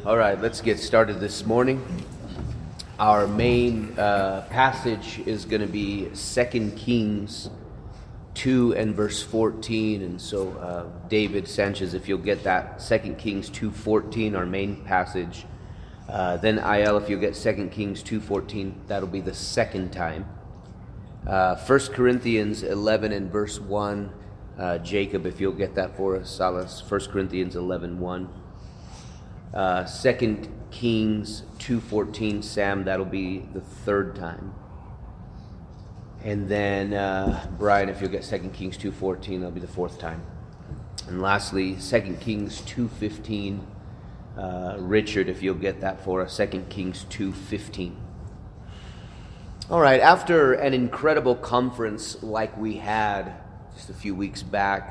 All right, let's get started this morning. Our main passage is going to be 2 Kings 2 and verse 14. And so, David Sanchez, if you'll get that, 2 Kings 2:14, our main passage. Then IL, if you'll get 2 Kings 2:14, that'll be the second time. 1 Corinthians 11 and verse 1. Jacob, if you'll get that for us, Salas. 1 Corinthians 11:1. 2 Kings 2:14, Sam, that'll be the third time. And then Brian, if you'll get 2 Kings 2:14, that'll be the fourth time. And lastly, 2 Kings 2:15, Richard, if you'll get that for us, 2 Kings 2:15. All right, after an incredible conference like we had just a few weeks back,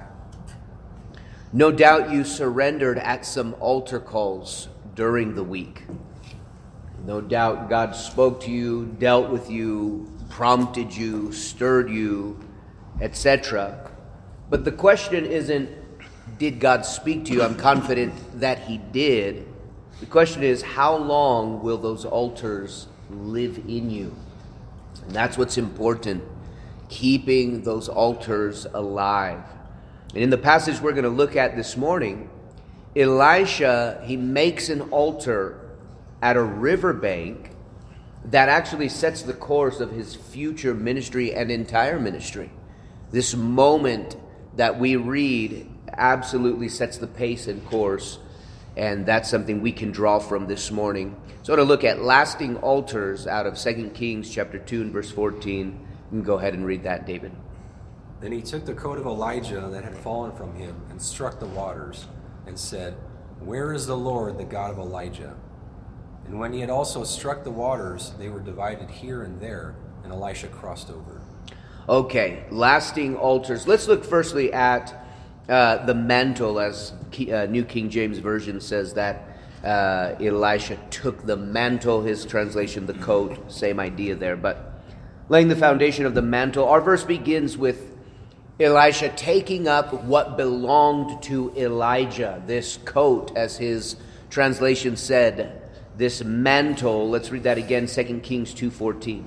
no doubt you surrendered at some altar calls during the week. No doubt God spoke to you, dealt with you, prompted you, stirred you, etc. But the question isn't, did God speak to you? I'm confident that He did. The question is, how long will those altars live in you? And that's what's important, keeping those altars alive. And in the passage we're going to look at this morning, Elisha, he makes an altar at a riverbank that actually sets the course of his future ministry and entire ministry. This moment that we read absolutely sets the pace and course, and that's something we can draw from this morning. So to look at lasting altars out of 2 Kings chapter 2 and verse 14, you can go ahead and read that, David. Then he took the coat of Elijah that had fallen from him and struck the waters and said, "Where is the Lord, the God of Elijah?" And when he had also struck the waters, they were divided here and there, and Elisha crossed over. Okay, lasting altars. Let's look firstly at the mantle, as New King James Version says that Elisha took the mantle. His translation, the coat, same idea there. But laying the foundation of the mantle, our verse begins with Elisha taking up what belonged to Elijah, this coat, as his translation said, this mantle. Let's read that again, 2 Kings 2:14.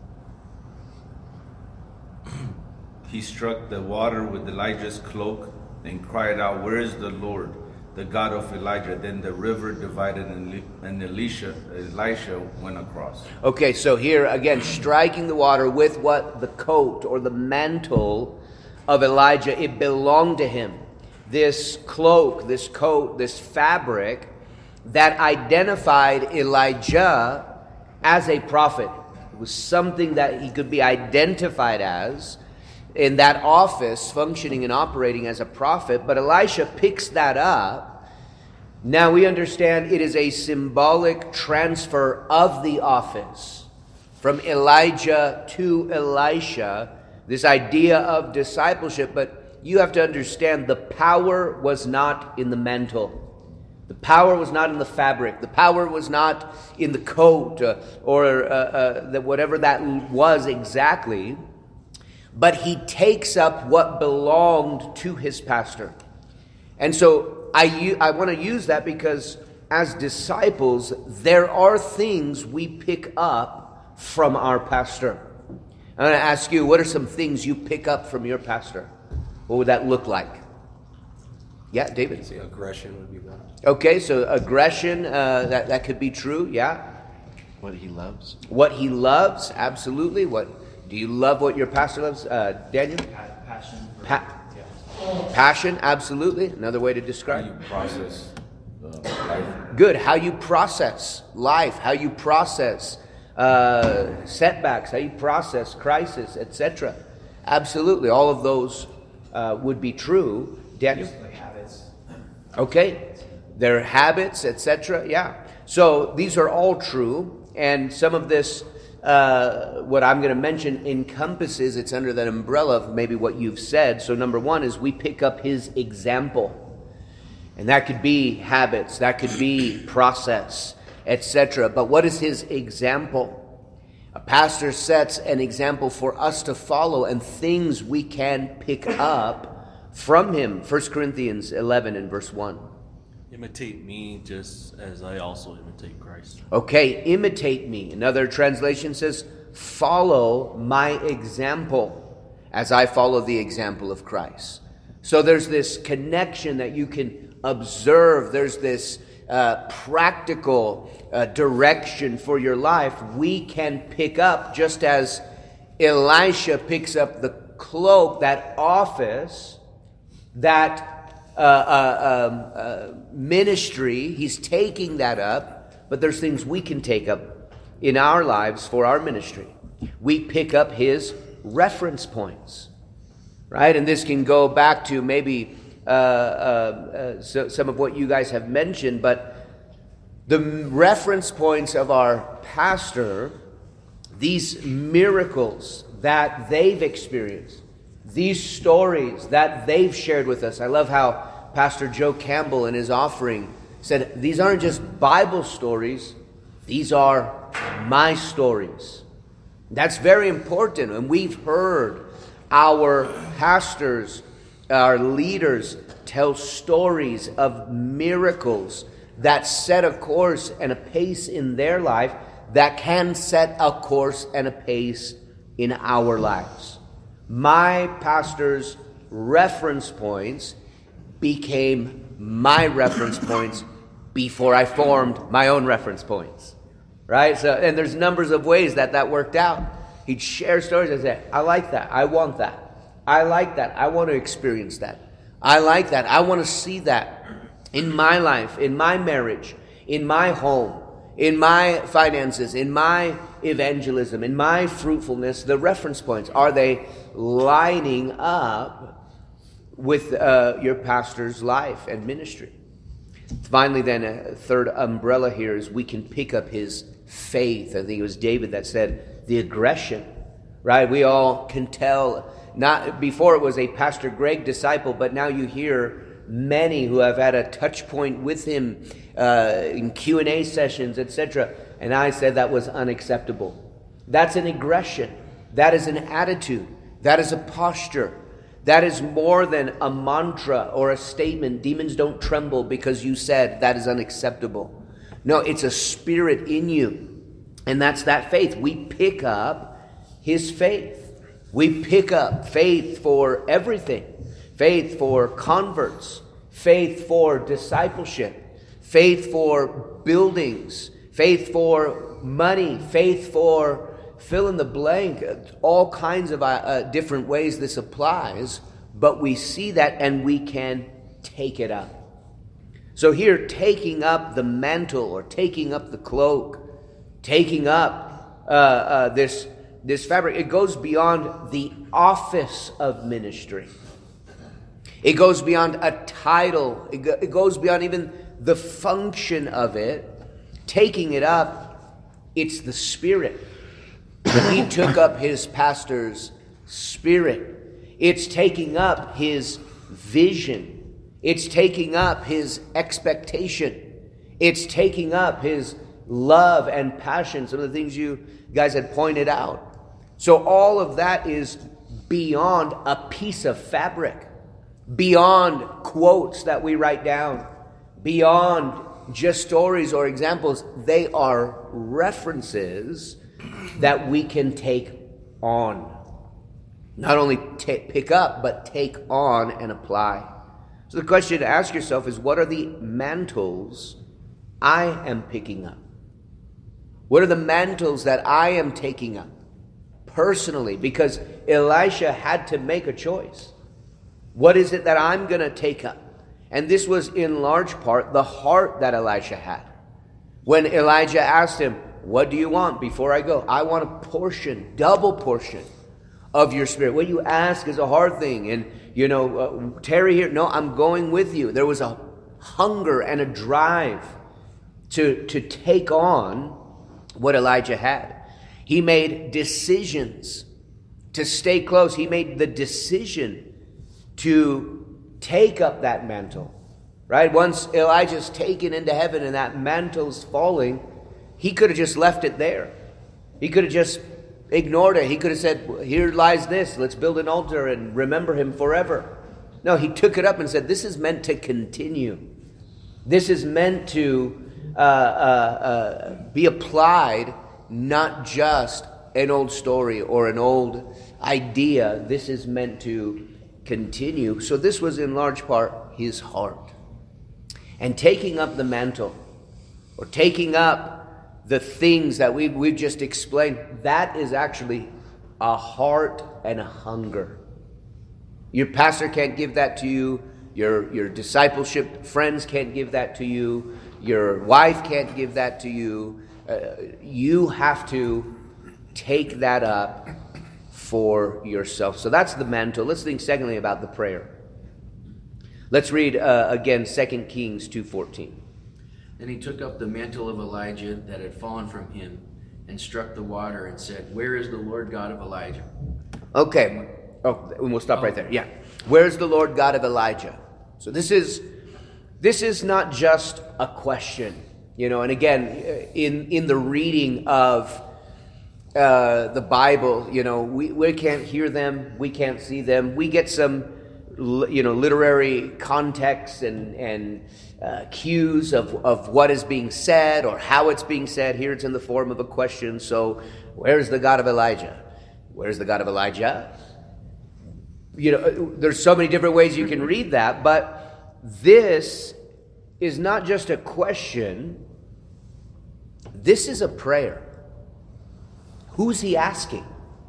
He struck the water with Elijah's cloak and cried out, "Where is the Lord, the God of Elijah?" Then the river divided and Elisha went across. Okay, so here again, striking the water with what? The coat or the mantle of Elijah. It belonged to him. This cloak, this coat, this fabric that identified Elijah as a prophet. It was something that he could be identified as in that office, functioning and operating as a prophet. But Elisha picks that up. Now we understand it is a symbolic transfer of the office from Elijah to Elisha, this idea of discipleship. But you have to understand, the power was not in the mantle. The power was not in the fabric. The power was not in the coat or whatever that was exactly. But he takes up what belonged to his pastor. And so I want to use that because as disciples, there are things we pick up from our pastor. I'm going to ask you, what are some things you pick up from your pastor? What would that look like? Yeah, David? I'd say aggression would be one. Okay, so aggression, that could be true, yeah. What he loves. What he loves, absolutely. Do you love what your pastor loves? Daniel? Passion. Passion, absolutely. Another way to describe. How you process life. Good. How you process life, how you process setbacks, how you process crisis, etc. Absolutely. All of those would be true. Daniel? Like habits. Okay. Their habits, etc. Yeah. So these are all true. And some of this, what I'm going to mention, encompasses, it's under that umbrella of maybe what you've said. So number one is we pick up his example. And that could be habits, that could be process, etc. But what is his example? A pastor sets an example for us to follow and things we can pick up from him. 1 Corinthians 11 and verse 1. In Imitate me just as I also imitate Christ. Okay, imitate me. Another translation says, follow my example as I follow the example of Christ. So there's this connection that you can observe. There's this practical direction for your life. We can pick up, just as Elisha picks up the cloak, that office, that ministry. He's taking that up, but there's things we can take up in our lives for our ministry. We pick up his reference points, right? And this can go back to maybe some of what you guys have mentioned, but the reference points of our pastor, these miracles that they've experienced, these stories that they've shared with us. I love how Pastor Joe Campbell in his offering said, these aren't just Bible stories, these are my stories. That's very important. And we've heard our pastors, our leaders, tell stories of miracles that set a course and a pace in their life that can set a course and a pace in our lives. My pastor's reference points became my reference points before I formed my own reference points. Right? So, and there's numbers of ways that worked out. He'd share stories and say, I like that. I want that. I like that. I want to experience that. I like that. I want to see that in my life, in my marriage, in my home, in my finances, in my evangelism, in my fruitfulness. The reference points, are they lining up with your pastor's life and ministry? Finally, then, a third umbrella here is we can pick up his faith. I think it was David that said the aggression, right? We all can tell. Not before it was a Pastor Greg disciple, but now you hear many who have had a touch point with him in Q&A sessions, etc. And I said that was unacceptable. That's an aggression. That is an attitude. That is a posture. That is more than a mantra or a statement. Demons don't tremble because you said that is unacceptable. No, it's a spirit in you. And that's that faith. We pick up his faith. We pick up faith for everything. Faith for converts. Faith for discipleship. Faith for buildings. Faith for money. Faith for fill in the blank, all kinds of different ways this applies, but we see that and we can take it up. So here, taking up the mantle or taking up the cloak, taking up this fabric, it goes beyond the office of ministry. It goes beyond a title. It goes beyond even the function of it. Taking it up, it's the spirit. He took up his pastor's spirit. It's taking up his vision. It's taking up his expectation. It's taking up his love and passion, some of the things you guys had pointed out. So all of that is beyond a piece of fabric, beyond quotes that we write down, beyond just stories or examples. They are references that we can take on. Not only pick up, but take on and apply. So the question to ask yourself is, what are the mantles I am picking up? What are the mantles that I am taking up personally? Because Elisha had to make a choice. What is it that I'm going to take up? And this was in large part the heart that Elisha had. When Elijah asked him, what do you want before I go? I want a portion, double portion of your spirit. What you ask is a hard thing. And, tarry here. No, I'm going with you. There was a hunger and a drive to take on what Elijah had. He made decisions to stay close. He made the decision to take up that mantle. Right? Once Elijah's taken into heaven and that mantle's falling, he could have just left it there. He could have just ignored it. He could have said, here lies this. Let's build an altar and remember him forever. No, he took it up and said, this is meant to continue. This is meant to be applied, not just an old story or an old idea. This is meant to continue. So this was in large part his heart. And taking up the mantle, or taking up the things that we've just explained, that is actually a heart and a hunger. Your pastor can't give that to you. Your discipleship friends can't give that to you. Your wife can't give that to you. You have to take that up for yourself. So that's the mantle. Let's think secondly about the prayer. Let's read again 2 Kings 2:14. Then he took up the mantle of Elijah that had fallen from him and struck the water and said, "Where is the Lord God of Elijah?" Okay. Oh, and we'll stop right there. Yeah. Where is the Lord God of Elijah? So this is not just a question, and again, in the reading of the Bible, we can't hear them, we can't see them. We get some, literary context and cues of what is being said or how it's being said. Here it's in the form of a question. So, where's the God of Elijah? Where's the God of Elijah? There's so many different ways you can read that, but this is not just a question. This is a prayer. Who's he asking?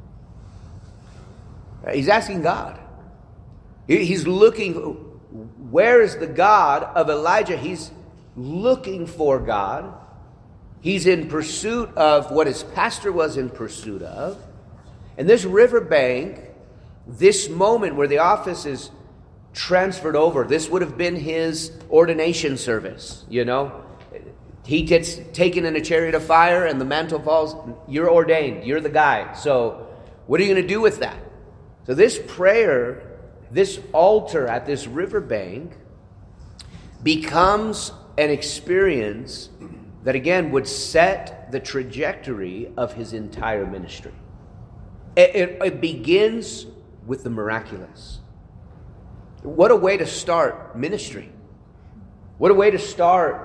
He's asking God. He's looking, where is the God of Elijah? He's looking for God. He's in pursuit of what his pastor was in pursuit of. And this riverbank, this moment where the office is transferred over, this would have been his ordination service, He gets taken in a chariot of fire and the mantle falls. You're ordained. You're the guy. So what are you going to do with that? So this prayer, this altar at this riverbank becomes an experience that, again, would set the trajectory of his entire ministry. It begins with the miraculous. What a way to start ministry. What a way to start,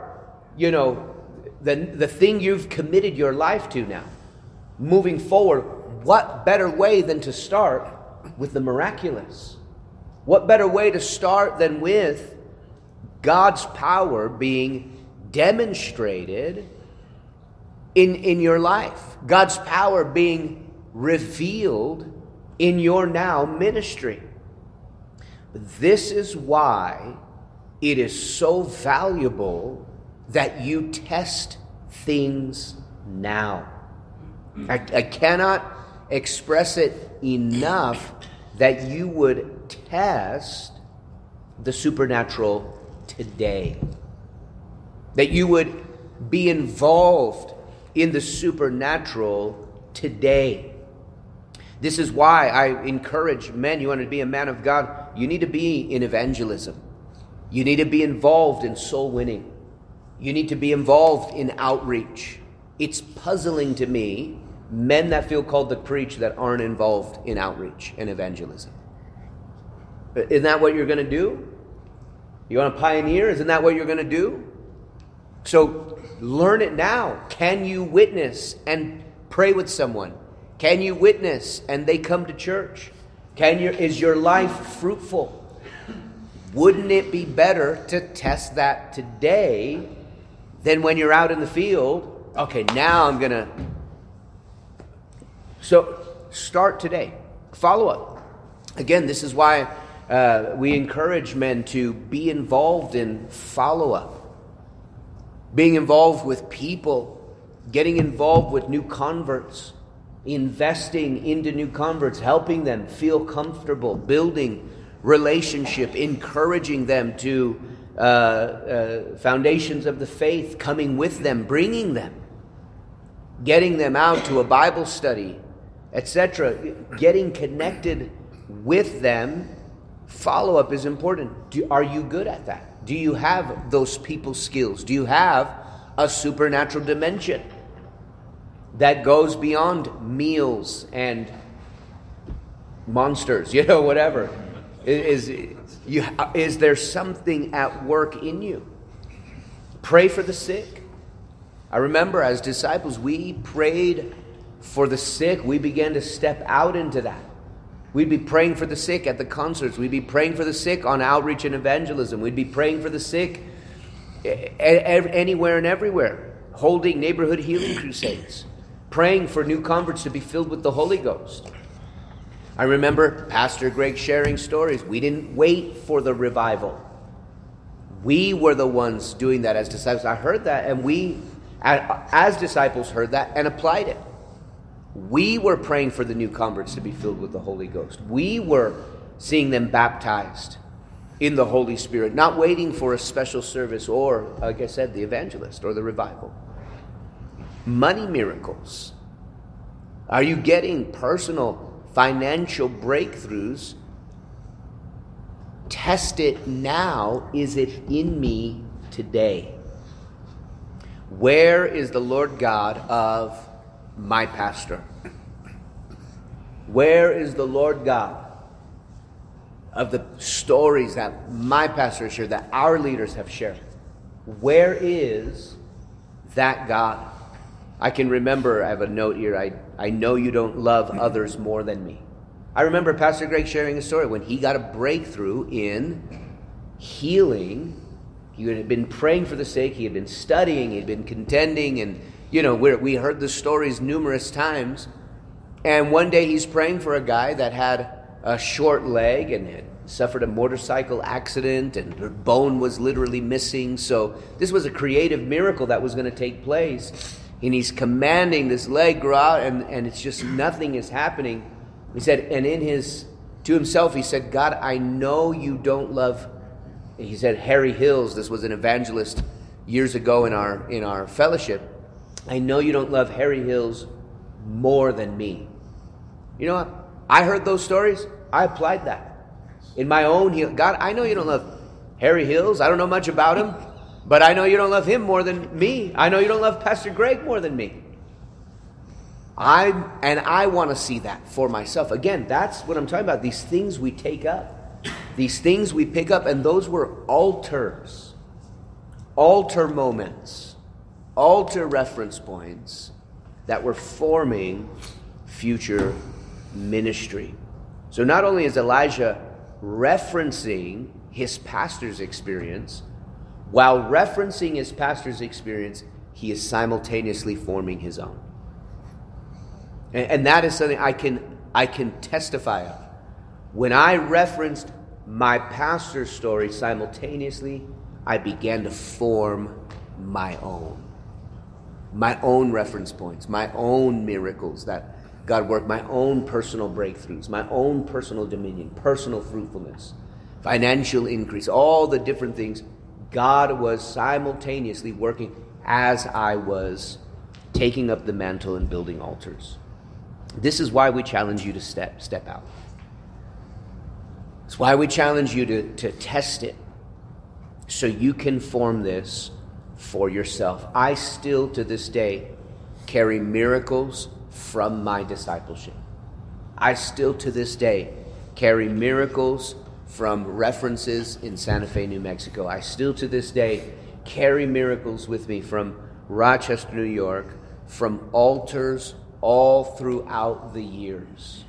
the thing you've committed your life to now. Moving forward, what better way than to start with the miraculous? What better way to start than with God's power being demonstrated in your life? God's power being revealed in your now ministry. This is why it is so valuable that you test things now. I cannot express it enough that you would test the supernatural today. That you would be involved in the supernatural today. This is why I encourage men, you want to be a man of God, you need to be in evangelism. You need to be involved in soul winning. You need to be involved in outreach. It's puzzling to me, men that feel called to preach that aren't involved in outreach and evangelism. Isn't that what you're going to do? You want to pioneer? Isn't that what you're going to do? So learn it now. Can you witness and pray with someone? Can you witness and they come to church? Is your life fruitful? Wouldn't it be better to test that today than when you're out in the field? Okay, now I'm going to... So start today. Follow up. Again, this is why we encourage men to be involved in follow-up. Being involved with people, getting involved with new converts, investing into new converts, helping them feel comfortable, building relationship, encouraging them to foundations of the faith, coming with them, bringing them, getting them out to a Bible study, etc. Getting connected with them. Follow-up is important. Are you good at that? Do you have those people skills? Do you have a supernatural dimension that goes beyond meals and monsters, whatever? Is there something at work in you? Pray for the sick. I remember as disciples, we prayed for the sick. We began to step out into that. We'd be praying for the sick at the concerts. We'd be praying for the sick on outreach and evangelism. We'd be praying for the sick anywhere and everywhere, holding neighborhood healing crusades, praying for new converts to be filled with the Holy Ghost. I remember Pastor Greg sharing stories. We didn't wait for the revival. We were the ones doing that as disciples. I heard that, and we, as disciples, heard that and applied it. We were praying for the new converts to be filled with the Holy Ghost. We were seeing them baptized in the Holy Spirit, not waiting for a special service or, like I said, the evangelist or the revival. Money miracles. Are you getting personal financial breakthroughs? Test it now. Is it in me today? Where is the Lord God of my pastor? Where is the Lord God of the stories that my pastor has shared, that our leaders have shared? Where is that God? I can remember, I have a note here, I know you don't love others more than me. I remember Pastor Greg sharing a story when he got a breakthrough in healing. He had been praying for the sick, he had been studying, he had been contending, and we heard the stories numerous times. And one day he's praying for a guy that had a short leg and had suffered a motorcycle accident and her bone was literally missing. So this was a creative miracle that was going to take place. And he's commanding this leg grow out, and it's just nothing is happening. He said, and to himself, he said, God, I know you don't love. He said, Harry Hills, this was an evangelist years ago in our fellowship. I know you don't love Harry Hills more than me. You know what? I heard those stories. I applied that in my own healing. God, I know you don't love Harry Hills. I don't know much about him, but I know you don't love him more than me. I know you don't love Pastor Greg more than me. I want to see that for myself. Again, that's what I'm talking about. These things we take up. These things we pick up, and those were altars. Altar moments. Altar reference points that were forming future ministry. So not only is Elijah referencing his pastor's experience, while referencing his pastor's experience, he is simultaneously forming his own. And that is something I can testify of. When I referenced my pastor's story simultaneously, I began to form my own reference points, my own miracles that God worked, my own personal breakthroughs, my own personal dominion, personal fruitfulness, financial increase, all the different things. God was simultaneously working as I was taking up the mantle and building altars. This is why we challenge you to step out. It's why we challenge you to test it so you can form this for yourself. I still, to this day, carry miracles from my discipleship. I still, to this day, carry miracles from references in Santa Fe, New Mexico. I still, to this day, carry miracles with me from Rochester, New York, from altars all throughout the years.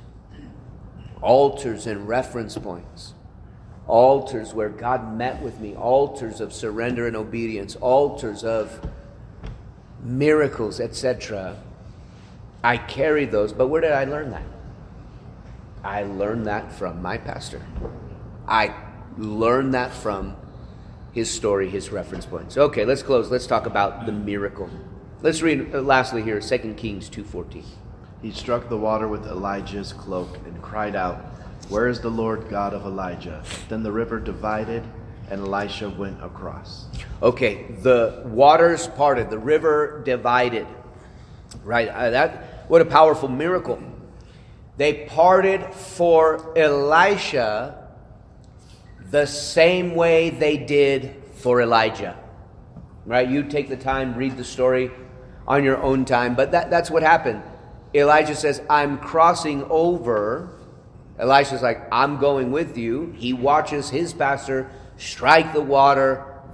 Altars and reference points. Altars where God met with me. Altars of surrender and obedience. Altars of miracles, etc. I carry those, but where did I learn that? I learned that from my pastor. I learned that from his story, his reference points. Okay, let's close. Let's talk about the miracle. Let's read lastly here, 2 Kings 2:14. He struck the water with Elijah's cloak and cried out, "Where is the Lord God of Elijah?" Then the river divided and Elisha went across. Okay, the waters parted, the river divided. Right, what a powerful miracle. They parted for Elisha the same way they did for Elijah. Right, you take the time, read the story on your own time, but that's what happened. Elijah says, I'm crossing over. Elisha's like, I'm going with you. He watches his pastor strike the water.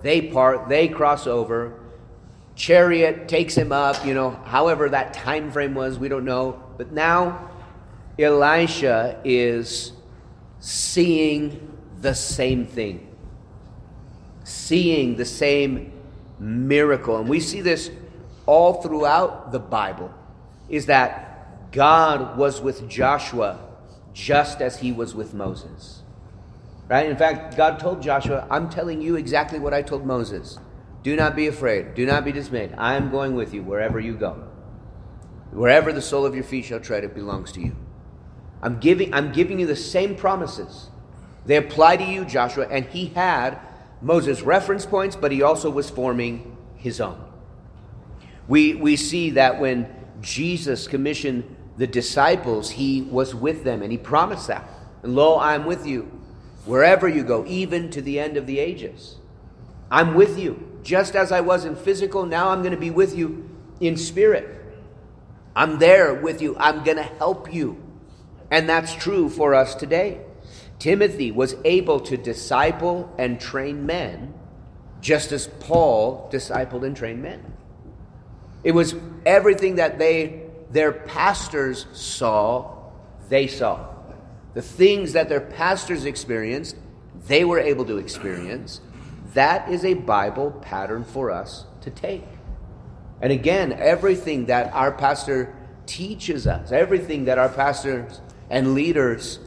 they part, they cross over. Chariot takes him up, however that time frame was, we don't know. But now Elisha is seeing the same thing, seeing the same miracle. And we see this all throughout the Bible, is that God was with Joshua just as he was with Moses. Right? In fact, God told Joshua, I'm telling you exactly what I told Moses. Do not be afraid. Do not be dismayed. I am going with you wherever you go. Wherever the sole of your feet shall tread, it belongs to you. I'm giving you the same promises. They apply to you, Joshua. And he had Moses' reference points, but he also was forming his own. We see that when Jesus commissioned the disciples, he was with them, and he promised that. And lo, I am with you wherever you go, even to the end of the ages. I'm with you. Just as I was in physical, now I'm going to be with you in spirit. I'm there with you. I'm going to help you. And that's true for us today. Timothy was able to disciple and train men, just as Paul discipled and trained men. It was everything that their pastors saw, they saw. The things that their pastors experienced, they were able to experience. That is a Bible pattern for us to take. And again, everything that our pastor teaches us, everything that our pastors and leaders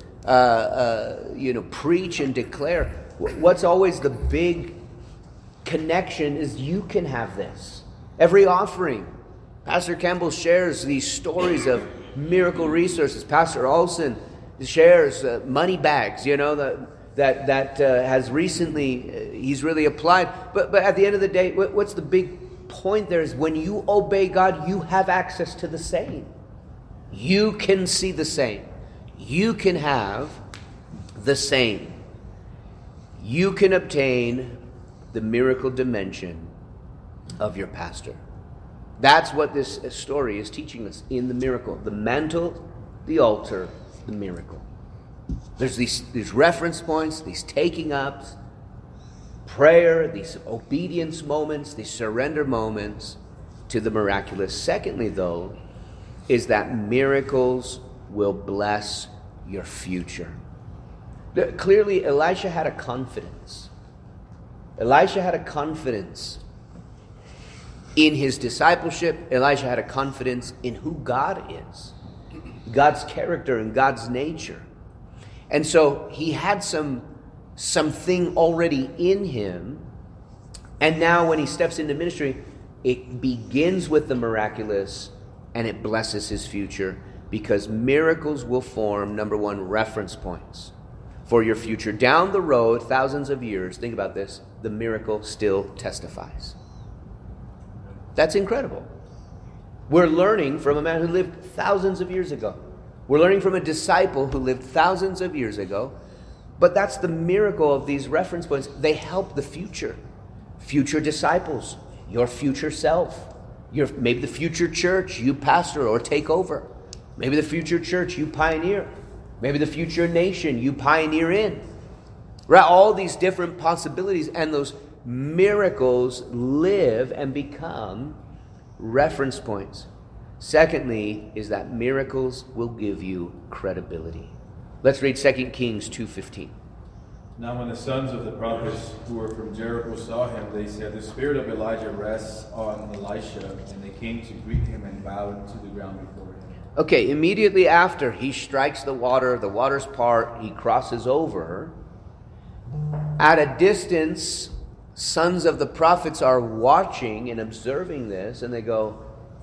preach and declare, what's always the big connection is you can have this. Every offering, Pastor Campbell shares these stories of miracle resources. Pastor Olson shares money bags, that has recently, he's really applied. But at the end of the day, what's the big point there is when you obey God, you have access to the same. You can see the same. You can have the same. You can obtain the miracle dimension of your pastor. That's what this story is teaching us in the miracle. The mantle, the altar, the miracle. There's these reference points, these taking ups, prayer, these obedience moments, these surrender moments to the miraculous. Secondly, though, is that miracles will bless your future. Clearly, Elisha had a confidence. Elisha had a confidence in his discipleship. Elisha had a confidence in who God is, God's character and God's nature. And so he had something already in him. And now when he steps into ministry, it begins with the miraculous and it blesses his future, because miracles will form, number one, reference points for your future. Down the road, thousands of years, think about this, the miracle still testifies. That's incredible. We're learning from a man who lived thousands of years ago. We're learning from a disciple who lived thousands of years ago. But that's the miracle of these reference points. They help the future disciples, your future self, maybe the future church you pastor or take over, maybe the future church you pioneer, maybe the future nation you pioneer in. Right? All these different possibilities, and those miracles live and become reference points. Secondly, is that miracles will give you credibility. Let's read 2 Kings 2:15. Now when the sons of the prophets who were from Jericho saw him, they said, "The spirit of Elijah rests on Elisha," and they came to greet him and bowed to the ground before him. Okay, immediately after he strikes the waters part, he crosses over. At a distance, sons of the prophets are watching and observing this, and they go,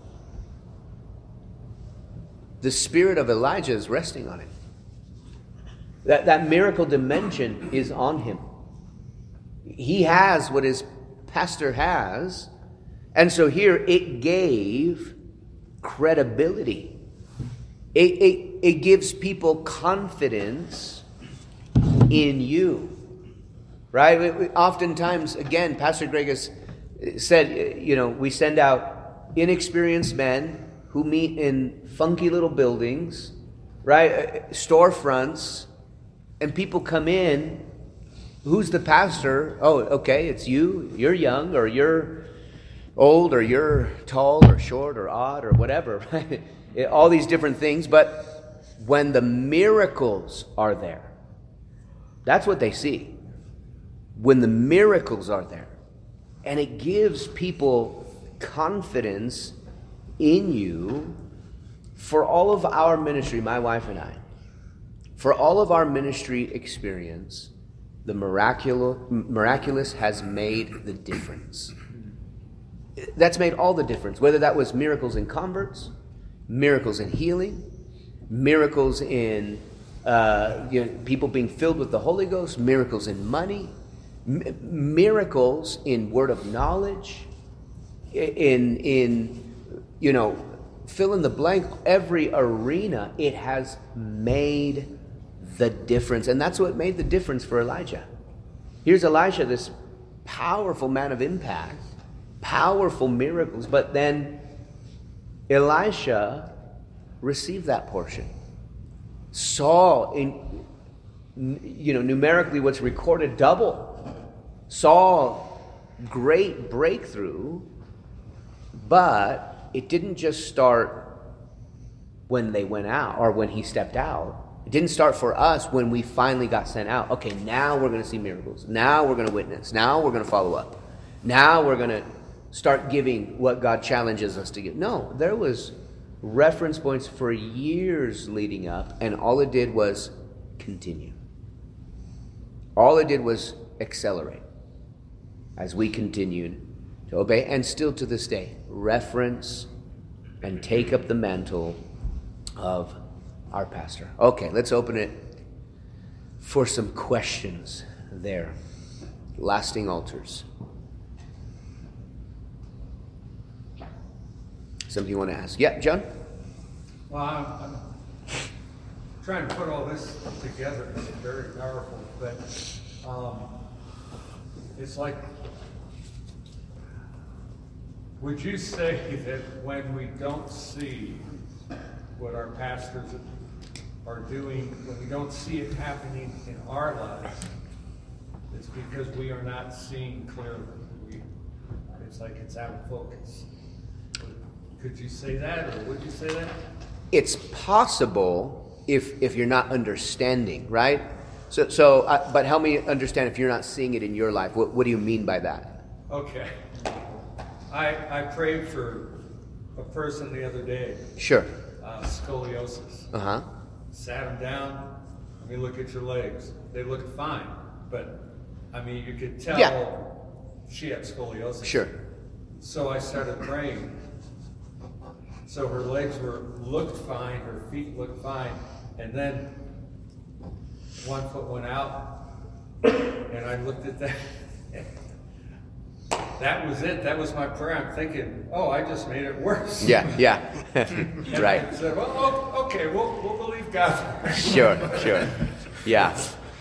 the spirit of Elijah is resting on him. That miracle dimension is on him. He has what his pastor has. And so here it gave credibility. It gives people confidence in you. Right? Oftentimes, again, Pastor Greg has said, we send out inexperienced men who meet in funky little buildings, right? Storefronts. And people come in who's the pastor? Oh, okay, it's you. You're young, or you're old, or you're tall, or short, or odd, or whatever. Right? All these different things. But when the miracles are there, that's what they see. When the miracles are there. And it gives people confidence in you for all of our ministry, my wife and I. For all of our ministry experience, the miraculous has made the difference. That's made all the difference. Whether that was miracles in converts, miracles in healing, miracles in people being filled with the Holy Ghost, miracles in money, miracles in word of knowledge, in fill in the blank, every arena, it has made the difference. And that's what made the difference for Elijah. Here's Elisha, this powerful man of impact, powerful miracles, but then Elisha received that portion. Saw numerically what's recorded double. Saw great breakthrough, but it didn't just start when they went out or when he stepped out. It didn't start for us when we finally got sent out. Okay, now we're going to see miracles. Now we're going to witness. Now we're going to follow up. Now we're going to start giving what God challenges us to give. No, there was reference points for years leading up, and all it did was continue. All it did was accelerate as we continued to obey, and still to this day, reference and take up the mantle of our pastor. Okay, let's open it for some questions there. Lasting altars. Something you want to ask? Yeah, John? Well, I'm trying to put all this together. It's very powerful, but it's like, would you say that when we don't see what our pastors are doing, when we don't see it happening in our lives, it's because we are not seeing clearly? It's like it's out of focus. Could you say that, or would you say that? It's possible if you're not understanding, right? But help me understand if you're not seeing it in your life. What do you mean by that? Okay. I prayed for a person the other day. Sure. Scoliosis. Uh-huh. Sat him down. I mean, look at your legs. They looked fine, but I mean, you could tell she had scoliosis. Sure. So I started praying. So her legs looked fine, her feet looked fine, and then one foot went out, and I looked at that. That was it. That was my prayer. I'm thinking, I just made it worse. Yeah. Right. I said, well, okay, we'll believe God. Sure. Yeah.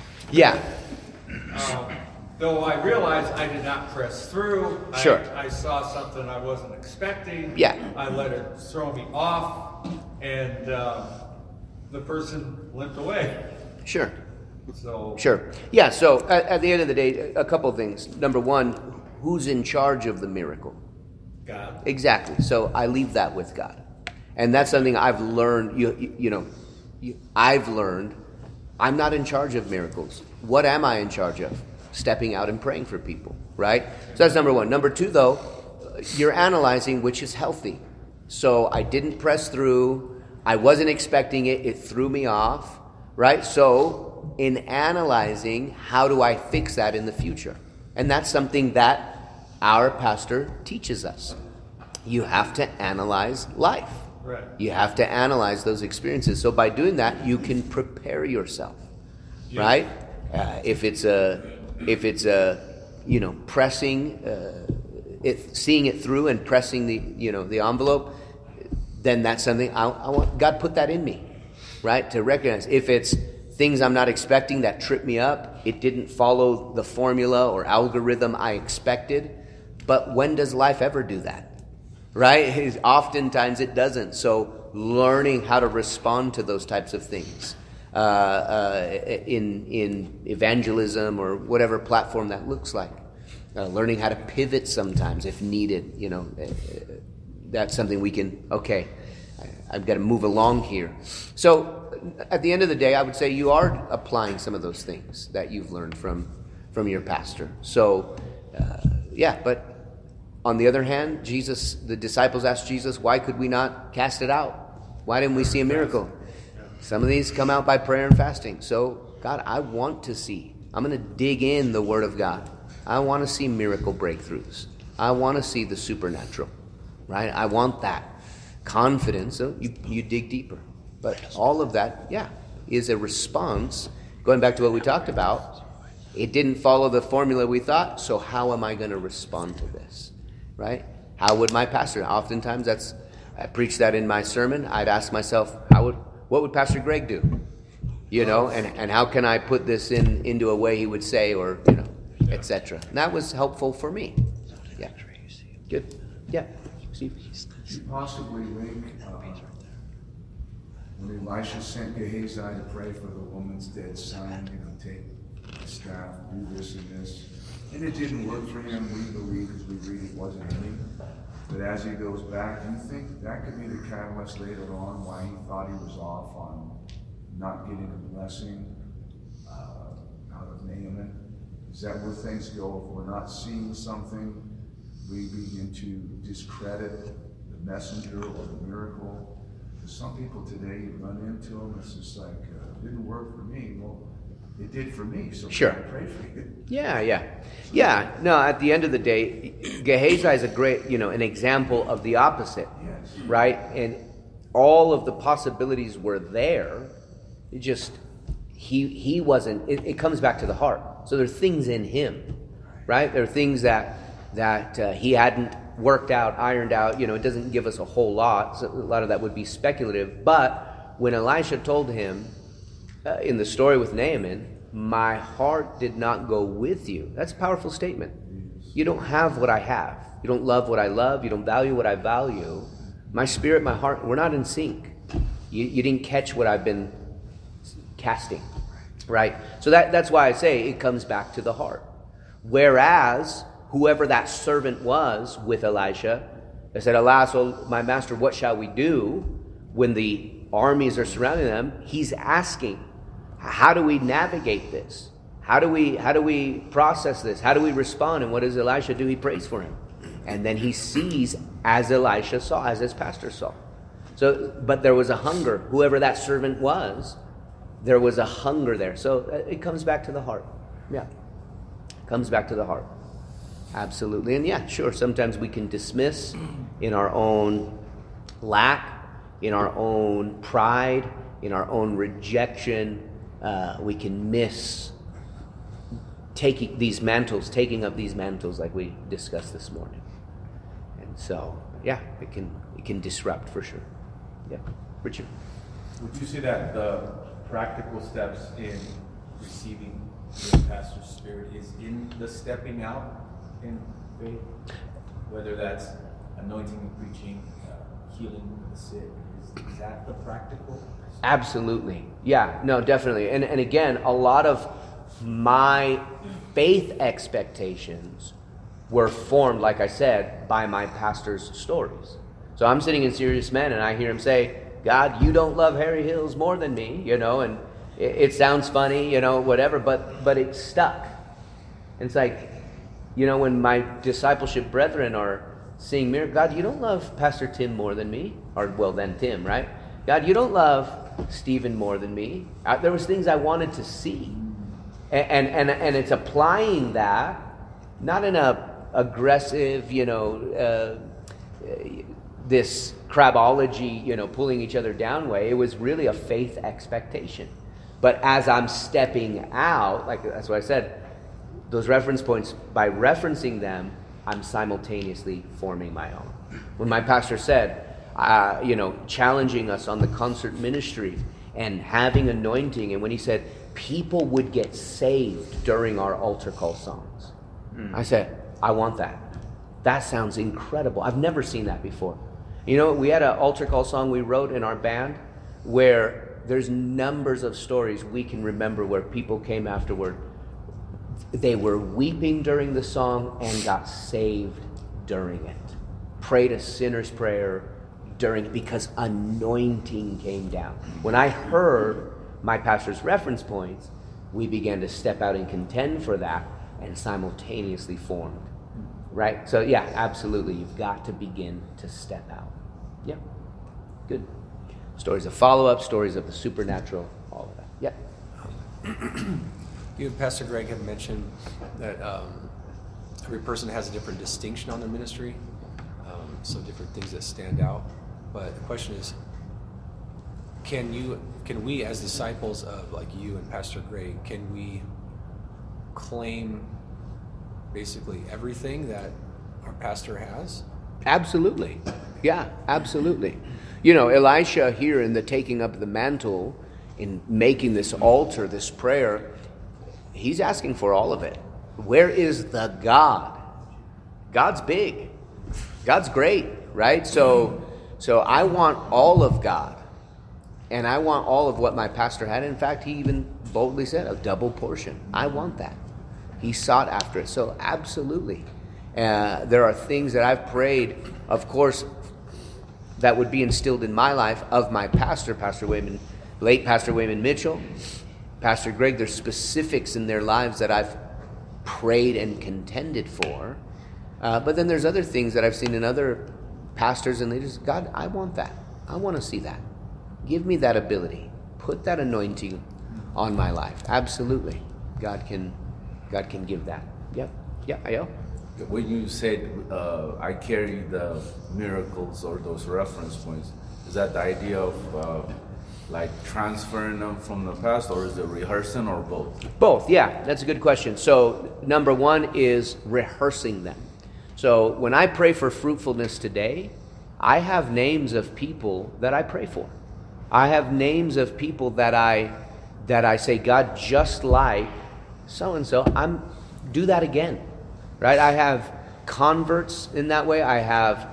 Though I realized I did not press through. Sure. I saw something I wasn't expecting. Yeah. I let it throw me off, and the person limped away. Sure. So. Sure. Yeah, so at the end of the day, a couple of things. Number one, who's in charge of the miracle? God. Exactly. So I leave that with God. And that's something I've learned, I've learned I'm not in charge of miracles. What am I in charge of? Stepping out and praying for people, right? So that's number one. Number two, though, you're analyzing which is healthy. So I didn't press through. I wasn't expecting it. It threw me off, right? So in analyzing, how do I fix that in the future? And that's something that our pastor teaches us. You have to analyze life. Right. You have to analyze those experiences. So by doing that, you can prepare yourself, right? If it's pressing, seeing it through and pressing the envelope, then that's something I want. God put that in me, right? To recognize if it's things I'm not expecting that trip me up, it didn't follow the formula or algorithm I expected. But when does life ever do that? Right? Oftentimes it doesn't. So learning how to respond to those types of things. in evangelism or whatever platform that looks like. Learning how to pivot sometimes if needed, that's something we can, okay, I've got to move along here. So at the end of the day, I would say you are applying some of those things that you've learned from your pastor. So, but on the other hand, the disciples asked Jesus, why could we not cast it out? Why didn't we see a miracle? Some of these come out by prayer and fasting. So, God, I want to see. I'm going to dig in the Word of God. I want to see miracle breakthroughs. I want to see the supernatural, right? I want that confidence. So you dig deeper. But all of that, is a response. Going back to what we talked about, it didn't follow the formula we thought, so how am I going to respond to this, right? How would my pastor? Oftentimes I preach that in my sermon. I'd ask myself, what would Pastor Greg do? And how can I put this into a way he would say, or, etc. And that was helpful for me. Yeah. Good. Yeah. Steve. You possibly link when Elisha sent Gehazi to pray for the woman's dead son, take the staff, do this and this. And it didn't work for him, we believe, because we read it wasn't him. But as he goes back, do you think that could be the catalyst later on why he thought he was off on not getting a blessing out of Naaman? Is that where things go? If we're not seeing something, we begin to discredit the messenger or the miracle. Because some people today, you run into them, it's just like, it didn't work for me. Well, it did for me, so sure. I pray for you. Yeah. No, at the end of the day, Gehazi is a great, an example of the opposite, yes. Right? And all of the possibilities were there. It just, he wasn't, it comes back to the heart. So there are things in him, right? There are things that he hadn't worked out, ironed out. It doesn't give us a whole lot. So a lot of that would be speculative. But when Elisha told him, in the story with Naaman, my heart did not go with you. That's a powerful statement. You don't have what I have. You don't love what I love. You don't value what I value. My spirit, my heart, we're not in sync. You didn't catch what I've been casting, right? So that's why I say it comes back to the heart. Whereas whoever that servant was with Elisha, they said, alas, oh, my master, what shall we do when the armies are surrounding them? He's asking, how do we navigate this? How do we process this? How do we respond? And what does Elisha do? He prays for him. And then he sees as Elisha saw, as his pastor saw. So, but there was a hunger. Whoever that servant was, there was a hunger there. So it comes back to the heart. Yeah. It comes back to the heart. Absolutely. And sure, sometimes we can dismiss in our own lack, in our own pride, in our own rejection. We can miss taking up these mantles like we discussed this morning. And so, it can disrupt for sure. Yeah. Richard? Would you say that the practical steps in receiving the pastor's spirit is in the stepping out in faith? Whether that's anointing and preaching, healing the sick, is that the practical? Absolutely. Yeah, no, definitely. And again, a lot of my faith expectations were formed, like I said, by my pastor's stories. So I'm sitting in Serious Men and I hear him say, God, you don't love Harry Hills more than me, and it sounds funny, whatever, but it stuck. And it's like, when my discipleship brethren are seeing miracles, God, you don't love Pastor Tim more than me, or well then Tim, right? God, you don't love Stephen more than me. There was things I wanted to see. And it's applying that, not in a aggressive, this crabology, pulling each other down way. It was really a faith expectation. But as I'm stepping out, like that's what I said, those reference points, by referencing them, I'm simultaneously forming my own. When my pastor said, challenging us on the concert ministry and having anointing, and when he said people would get saved during our altar call songs, I said, I want that. That sounds incredible. I've never seen that before. We had an altar call song we wrote in our band where there's numbers of stories we can remember where people came afterward. They were weeping during the song and got saved during it. Prayed a sinner's prayer during it because anointing came down. When I heard my pastor's reference points, we began to step out and contend for that and simultaneously formed. Right? So yeah, absolutely. You've got to begin to step out. Yeah. Good. Stories of follow-up, stories of the supernatural, all of that. Yeah. You and Pastor Greg have mentioned that every person has a different distinction on their ministry, so different things that stand out. But the question is, can we as disciples of like you and Pastor Greg, can we claim basically everything that our pastor has? Absolutely. Yeah, absolutely. You know, Elisha here in the taking up the mantle, in making this altar, this prayer, he's asking for all of it. Where is the God? God's big. God's great, right? So I want all of God. And I want all of what my pastor had. In fact, he even boldly said, a double portion. I want that. He sought after it. So absolutely. There are things that I've prayed, of course, that would be instilled in my life of my pastor, Pastor Wayman, late Pastor Wayman Mitchell, Pastor Greg. There's specifics in their lives that I've prayed and contended for. But then there's other things that I've seen in other pastors and leaders. God, I want that. I want to see that. Give me that ability. Put that anointing on my life. Absolutely. God can give that. Yep. Yeah, Ayo. When you said, I carry the miracles or those reference points, is that the idea of like transferring them from the past, or is it rehearsing, or both? Both, yeah. That's a good question. So number one is rehearsing them. So when I pray for fruitfulness today, I have names of people that I pray for. I have names of people that I say, God, just like so-and-so, do that again. Right? I have converts in that way. I have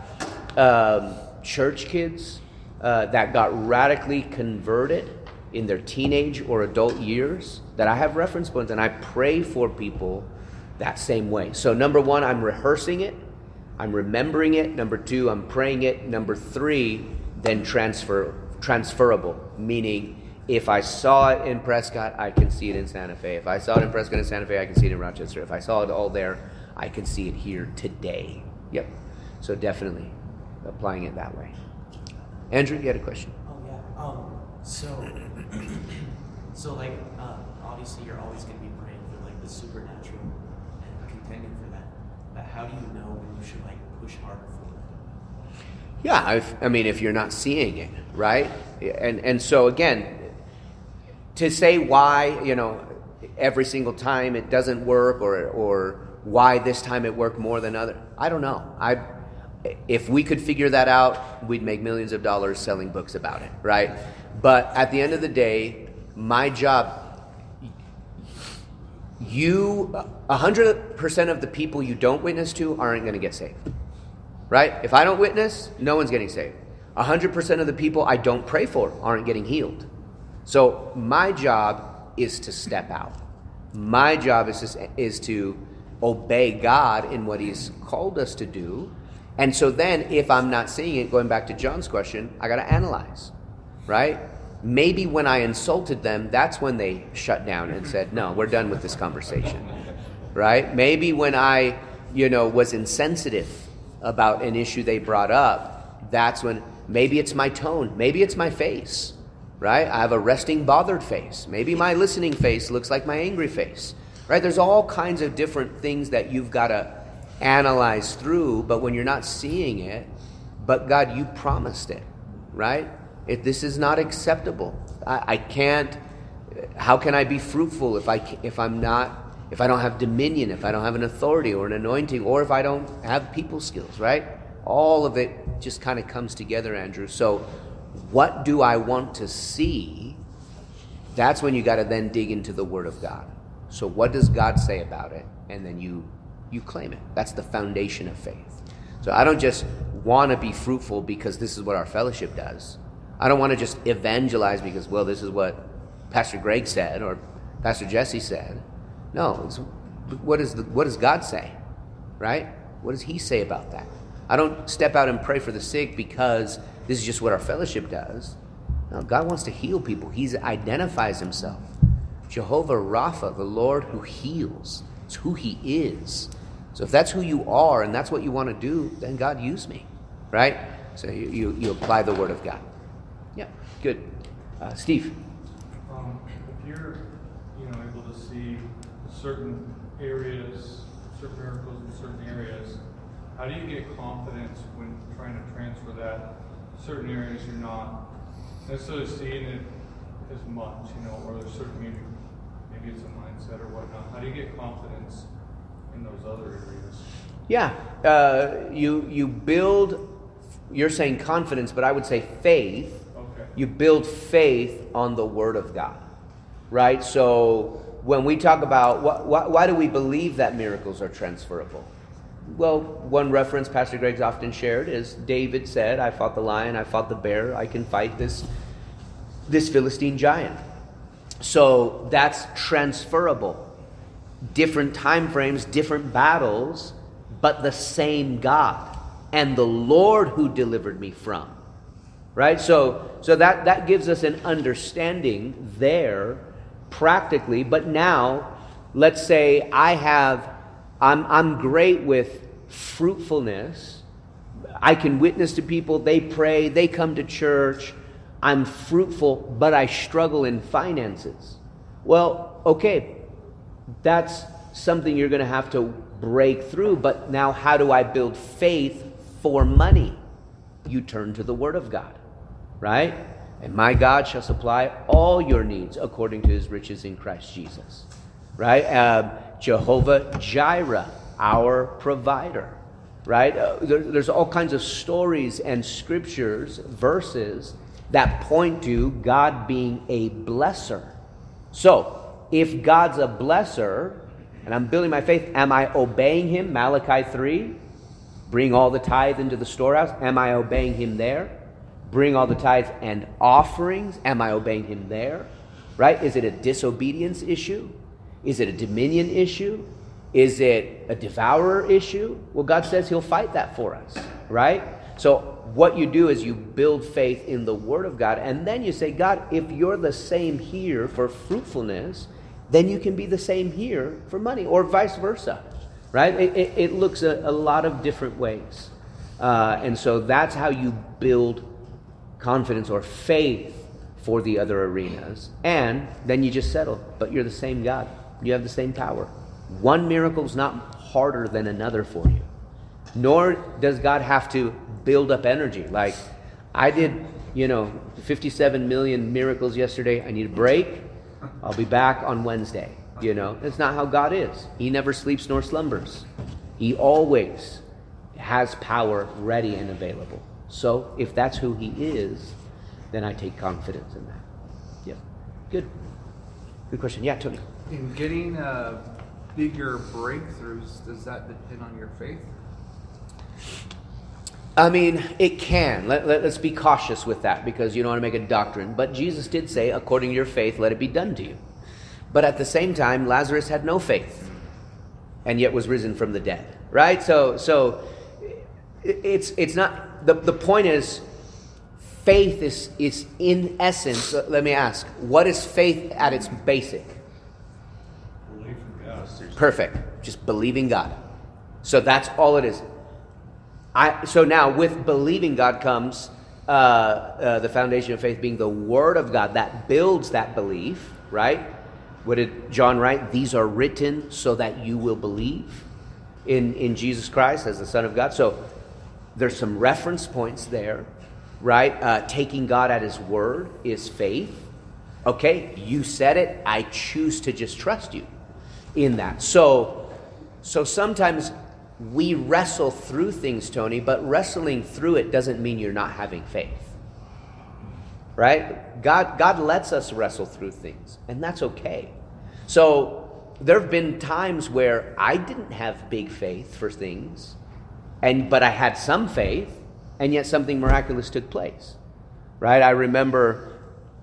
church kids that got radically converted in their teenage or adult years that I have reference points, and I pray for people that same way. So number one, I'm rehearsing it. I'm remembering it. Number two, I'm praying it. Number three, then transferable, meaning if I saw it in Prescott, I can see it in Santa Fe. If I saw it in Prescott and Santa Fe, I can see it in Rochester. If I saw it all there, I can see it here today. Yep. So definitely applying it that way. Andrew, you had a question? Oh, yeah. So like, obviously you're always going to be praying for like the supernatural and contending for that. But how do you know when you should like push harder for it? Yeah, I mean, if you're not seeing it, right? And so again, to say why, every single time it doesn't work, or why this time it worked more than other, I don't know. If we could figure that out, we'd make millions of dollars selling books about it, right? But at the end of the day, my job, 100% of the people you don't witness to aren't going to get saved, right? If I don't witness, no one's getting saved. 100% of the people I don't pray for aren't getting healed. So my job is to step out. My job is to obey God in what He's called us to do. And so then if I'm not seeing it, going back to John's question, I got to analyze, right? Maybe when I insulted them, that's when they shut down and said, no, we're done with this conversation, right? Maybe when I, was insensitive about an issue they brought up, that's when, maybe it's my tone, maybe it's my face, right? I have a resting, bothered face. Maybe my listening face looks like my angry face, right? There's all kinds of different things that you've got to analyze through, but when you're not seeing it, but God, you promised it, right? If this is not acceptable, I can't. How can I be fruitful if I don't have dominion, if I don't have an authority or an anointing, or if I don't have people skills, right? All of it just kind of comes together, Andrew. So, what do I want to see? That's when you got to then dig into the Word of God. So, what does God say about it? And then you claim it. That's the foundation of faith. So I don't just want to be fruitful because this is what our fellowship does. I don't want to just evangelize because, well, this is what Pastor Greg said or Pastor Jesse said. No, what does God say, right? What does he say about that? I don't step out and pray for the sick because this is just what our fellowship does. No, God wants to heal people. He identifies himself. Jehovah Rapha, the Lord who heals. It's who he is. So if that's who you are and that's what you want to do, then God, use me, right? So you apply the word of God. Yeah, good. Steve. If you're able to see certain areas, certain miracles in certain areas, how do you get confidence when trying to transfer that? Certain areas you're not necessarily seeing it as much, or there's certain maybe it's a mindset or whatnot. How do you get confidence in those other areas? Yeah, you build. You're saying confidence, but I would say faith. Okay. You build faith on the Word of God, right? So when we talk about why do we believe that miracles are transferable? Well, one reference Pastor Greg's often shared is David said, I fought the lion, I fought the bear, I can fight this Philistine giant. So that's transferable. Different time frames, different battles, but the same God and the Lord who delivered me from. Right? So that gives us an understanding there practically. But now, let's say I'm great with fruitfulness. I can witness to people, they pray, they come to church. I'm fruitful, but I struggle in finances. Well, okay, that's something you're going to have to break through. But now how do I build faith for money? You turn to the Word of God, right? And my God shall supply all your needs according to his riches in Christ Jesus, right? Jehovah Jireh, our provider, right? There's all kinds of stories and scriptures, verses that point to God being a blesser. So, if God's a blesser, and I'm building my faith, am I obeying him? Malachi 3, bring all the tithe into the storehouse. Am I obeying him there? Bring all the tithes and offerings. Am I obeying him there? Right? Is it a disobedience issue? Is it a dominion issue? Is it a devourer issue? Well, God says he'll fight that for us, right? So what you do is you build faith in the Word of God, and then you say, God, if you're the same here for fruitfulness, then you can be the same here for money, or vice versa, right? It looks a lot of different ways. And so that's how you build confidence or faith for the other arenas. And then you just settle, but you're the same God. You have the same power. One miracle is not harder than another for you. Nor does God have to build up energy. Like, I did, 57 million miracles yesterday. I need a break. I'll be back on Wednesday. It's not how God is. He never sleeps nor slumbers. He always has power ready and available. So if that's who he is, then I take confidence in that. Yep. Good question. Yeah, Tony. In getting bigger breakthroughs, does that depend on your faith? I mean, it can. Let's be cautious with that, because you don't want to make a doctrine. But Jesus did say, according to your faith, let it be done to you. But at the same time, Lazarus had no faith, and yet was risen from the dead. Right? So it's not. The point is, faith is in essence. Let me ask, what is faith at its basic? Belief in God. Perfect. Just believing God. So that's all it is. So now with believing God comes the foundation of faith being the Word of God that builds that belief, right? What did John write? These are written so that you will believe in Jesus Christ as the Son of God. So there's some reference points there, right? Taking God at his word is faith. Okay, you said it. I choose to just trust you in that. So sometimes we wrestle through things, Tony, but wrestling through it doesn't mean you're not having faith. Right? God lets us wrestle through things, and that's okay. So there have been times where I didn't have big faith for things, but I had some faith, and yet something miraculous took place. right? I remember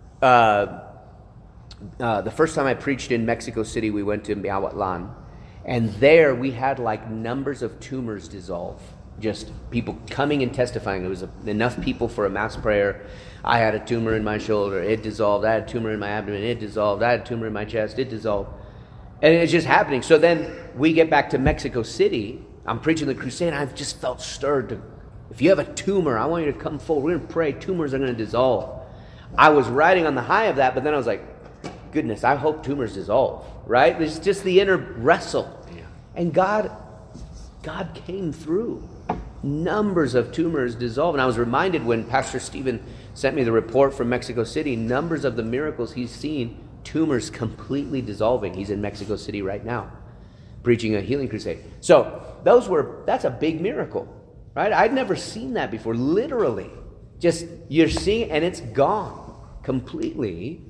the first time I preached in Mexico City, we went to Miahuatlan, and there we had like numbers of tumors dissolve. Just people coming and testifying. It was enough people for a mass prayer. I had a tumor in my shoulder, it dissolved. I had a tumor in my abdomen, it dissolved. I had a tumor in my chest, it dissolved. And it's just happening. So then we get back to Mexico City. I'm preaching the crusade, and I've just felt stirred to, if you have a tumor, I want you to come forward. We're going to pray. Tumors are going to dissolve. I was riding on the high of that, but then I was like, goodness, I hope tumors dissolve, right? It's just the inner wrestle. Yeah. And God came through. Numbers of tumors dissolved. And I was reminded when Pastor Stephen sent me the report from Mexico City, numbers of the miracles he's seen, tumors completely dissolving. He's in Mexico City right now, preaching a healing crusade. So that's a big miracle, right? I'd never seen that before. Literally, just you're seeing, and it's gone completely.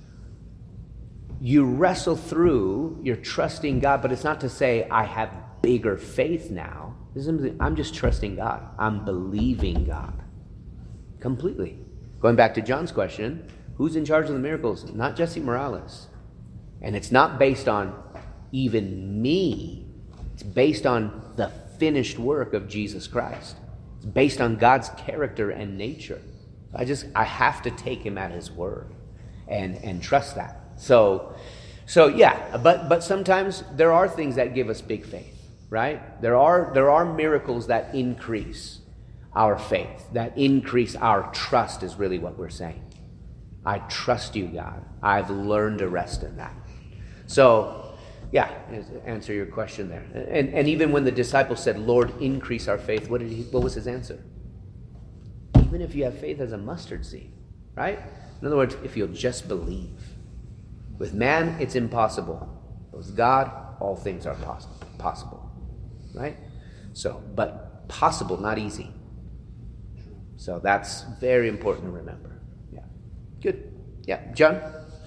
You wrestle through, you're trusting God, but it's not to say I have bigger faith now. I'm just trusting God. I'm believing God completely. Going back to John's question, who's in charge of the miracles? Not Jesse Morales. And it's not based on even me. It's based on the finished work of Jesus Christ. It's based on God's character and nature. I have to take him at his word and trust that. So yeah, but sometimes there are things that give us big faith, right? There are miracles that increase our faith, that increase our trust is really what we're saying. I trust you, God. I've learned to rest in that. So, yeah, answer your question there. And even when the disciples said, Lord, increase our faith, what was his answer? Even if you have faith as a mustard seed, right? In other words, if you'll just believe. With man, it's impossible. But with God, all things are possible, right? So, but possible, not easy. So that's very important to remember. Yeah. Good. Yeah. John?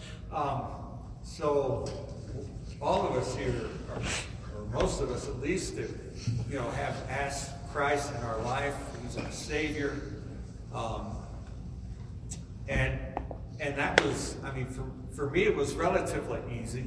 So all of us here, or most of us at least, have asked Christ in our life. He's our Savior. And that was, for me, it was relatively easy.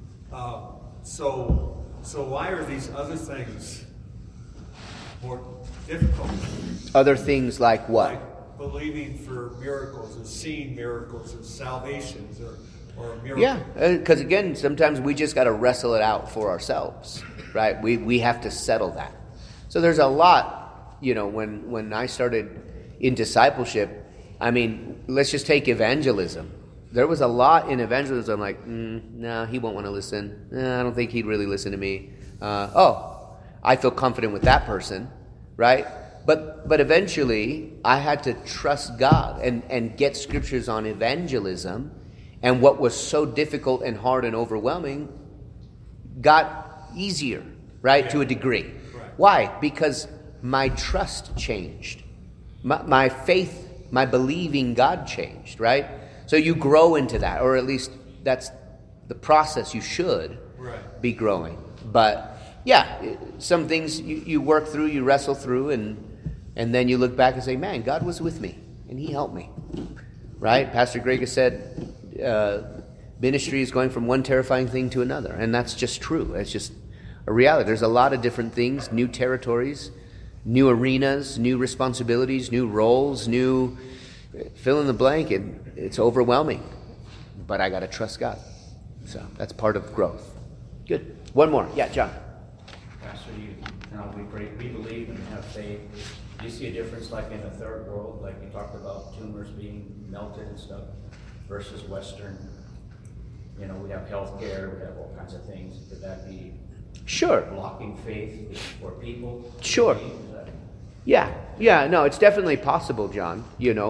So why are these other things more difficult? Other things like what? Like believing for miracles, or seeing miracles, or salvations, or miracles. Yeah, because again, sometimes we just got to wrestle it out for ourselves, right? We have to settle that. So there's a lot, when I started in discipleship, let's just take evangelism. There was a lot in evangelism. I'm like, no, he won't want to listen. I don't think he'd really listen to me. I feel confident with that person, right? But eventually, I had to trust God and get scriptures on evangelism. And what was so difficult and hard and overwhelming got easier, right, to a degree. Right. Why? Because my trust changed. My faith, my believing God changed, right? So you grow into that, or at least that's the process you should be growing. But yeah, some things you work through, you wrestle through, and then you look back and say, man, God was with me, and he helped me, right? Pastor Greg has said ministry is going from one terrifying thing to another, and that's just true. It's just a reality. There's a lot of different things, new territories, new arenas, new responsibilities, new roles, new fill in the blank, and it's overwhelming. But I got to trust God. So that's part of growth. Good. One more. Yeah, John. Pastor, we believe and have faith. Do you see a difference like in the third world, like you talked about tumors being melted and stuff, versus Western? We have health care, we have all kinds of things. Could that be blocking faith for people? Sure. Yeah, no, it's definitely possible, John,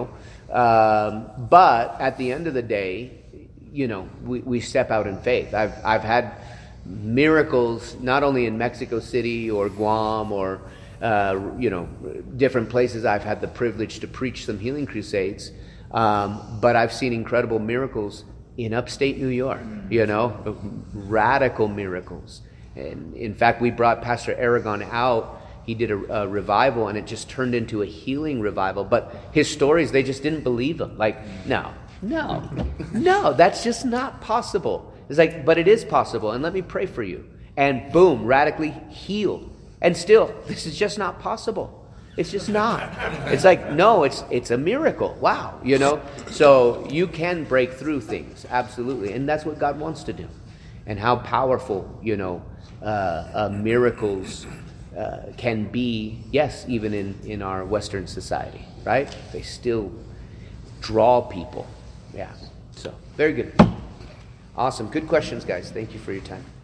but at the end of the day, we step out in faith. I've had miracles not only in Mexico City or Guam or, different places I've had the privilege to preach some healing crusades, but I've seen incredible miracles in upstate New York, radical miracles. And in fact, we brought Pastor Aragon out. he did a revival, and it just turned into a healing revival. But his stories, they just didn't believe him. Like, no, that's just not possible. It's like, but it is possible, and let me pray for you. And boom, radically healed. And still, this is just not possible. It's just not. It's like, no, it's a miracle. Wow, So you can break through things, absolutely. And that's what God wants to do. And how powerful, miracles can be, yes, even in our Western society, right? They still draw people. Yeah. So, very good. Awesome. Good questions, guys. Thank you for your time.